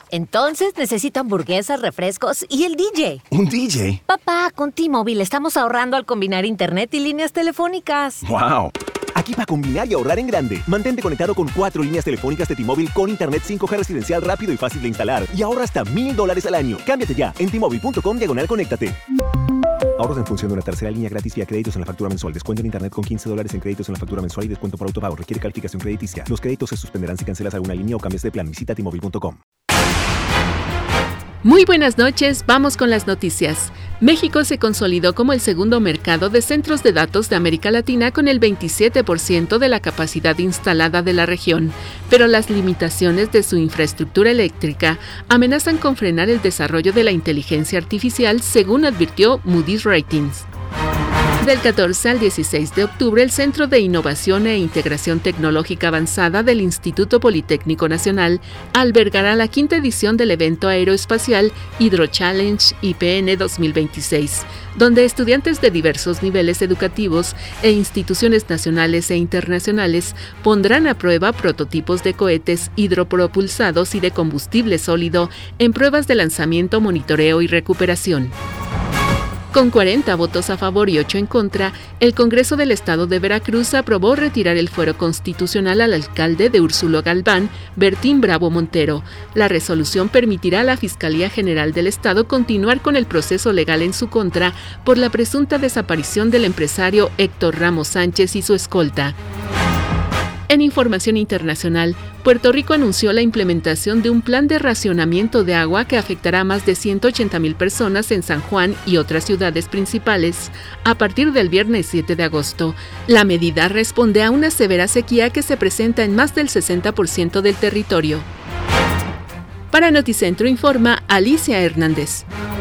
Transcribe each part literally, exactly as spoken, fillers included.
Entonces necesito hamburguesas, refrescos y el D J. ¿Un D J? Papá, con T-Mobile estamos ahorrando al combinar internet y líneas telefónicas. ¡Wow! Aquí para combinar y ahorrar en grande. Mantente conectado con cuatro líneas telefónicas de T-Mobile con internet cinco G residencial rápido y fácil de instalar. Y ahorra hasta mil dólares al año. Cámbiate ya en T-Mobile.com diagonal conéctate. Ahorros en función de una tercera línea gratis vía créditos en la factura mensual. Descuento en internet con quince dólares en créditos en la factura mensual y descuento por autopago. Requiere calificación crediticia. Los créditos se suspenderán si cancelas alguna línea o cambias de plan. Visita T Mobile punto com. Muy buenas noches, vamos con las noticias. México se consolidó como el segundo mercado de centros de datos de América Latina con el veintisiete por ciento de la capacidad instalada de la región, pero las limitaciones de su infraestructura eléctrica amenazan con frenar el desarrollo de la inteligencia artificial, según advirtió Moody's Ratings. Del catorce al dieciséis de octubre, el Centro de Innovación e Integración Tecnológica Avanzada del Instituto Politécnico Nacional albergará la quinta edición del evento aeroespacial Hydro Challenge I P N dos mil veintiséis, donde estudiantes de diversos niveles educativos e instituciones nacionales e internacionales pondrán a prueba prototipos de cohetes hidropropulsados y de combustible sólido en pruebas de lanzamiento, monitoreo y recuperación. Con cuarenta votos a favor y ocho en contra, el Congreso del Estado de Veracruz aprobó retirar el fuero constitucional al alcalde de Úrsulo Galván, Bertín Bravo Montero. La resolución permitirá a la Fiscalía General del Estado continuar con el proceso legal en su contra por la presunta desaparición del empresario Héctor Ramos Sánchez y su escolta. En información internacional, Puerto Rico anunció la implementación de un plan de racionamiento de agua que afectará a más de ciento ochenta mil personas en San Juan y otras ciudades principales a partir del viernes siete de agosto. La medida responde a una severa sequía que se presenta en más del sesenta por ciento del territorio. Para Noticentro informa Alicia Hernández.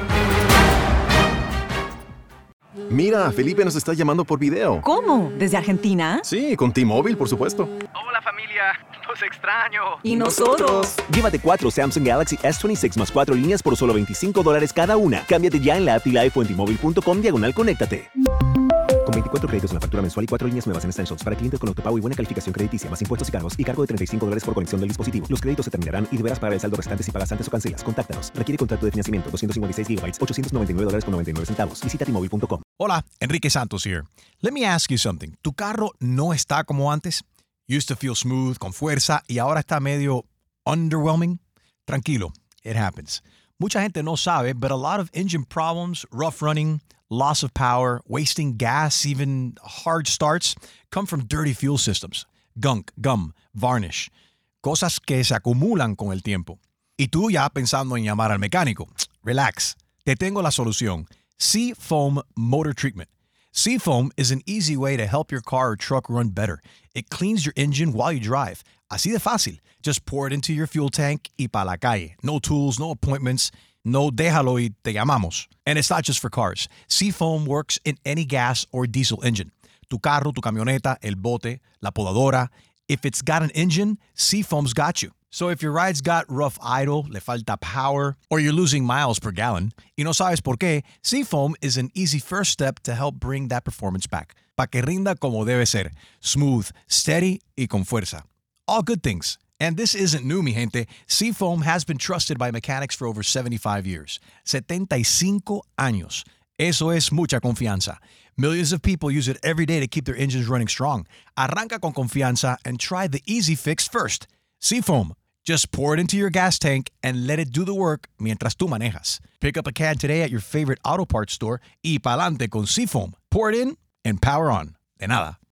Mira, Felipe nos está llamando por video. ¿Cómo? ¿Desde Argentina? Sí, con T-Mobile, por supuesto. Hola familia, los extraño. ¿Y nosotros? Llévate cuatro Samsung Galaxy S veintiséis más cuatro líneas por solo veinticinco dólares cada una. Cámbiate ya en la app Live o en T-Mobile punto com diagonal conéctate. Con veinticuatro créditos en la factura mensual y cuatro líneas nuevas en Essentials para clientes con autopago y buena calificación crediticia, más impuestos y cargos y cargo de treinta y cinco dólares por conexión del dispositivo. Los créditos se terminarán y deberás pagar el saldo restante si pagas antes o cancelas. Contáctanos. Requiere contrato de financiamiento doscientos cincuenta y seis gigabytes, ochocientos noventa y nueve dólares con noventa y nueve centavos. Visita T Mobile punto com. Hola, Enrique Santos here. Let me ask you something. ¿Tu carro no está como antes? Used to feel smooth, con fuerza, y ahora está medio underwhelming? Tranquilo, it happens. Mucha gente no sabe, but a lot of engine problems, rough running, loss of power, wasting gas, even hard starts, come from dirty fuel systems. Gunk, gum, varnish. Cosas que se acumulan con el tiempo. Y tú ya pensando en llamar al mecánico. Relax. Te tengo la solución. Seafoam Motor Treatment. Seafoam is an easy way to help your car or truck run better. It cleans your engine while you drive. Así de fácil. Just pour it into your fuel tank y pa' la calle. No tools, no appointments. No, déjalo y te llamamos. And it's not just for cars. Seafoam works in any gas or diesel engine. Tu carro, tu camioneta, el bote, la podadora. If it's got an engine, Seafoam's got you. So if your ride's got rough idle, le falta power, or you're losing miles per gallon, y no sabes por qué, Seafoam is an easy first step to help bring that performance back. Pa' que rinda como debe ser. Smooth, steady, y con fuerza. All good things. And this isn't new, mi gente. Seafoam has been trusted by mechanics for over seventy-five years. setenta y cinco años. Eso es mucha confianza. Millions of people use it every day to keep their engines running strong. Arranca con confianza and try the easy fix first. Seafoam. Just pour it into your gas tank and let it do the work mientras tú manejas. Pick up a can today at your favorite auto parts store y pa'lante con Seafoam. Pour it in and power on. De nada.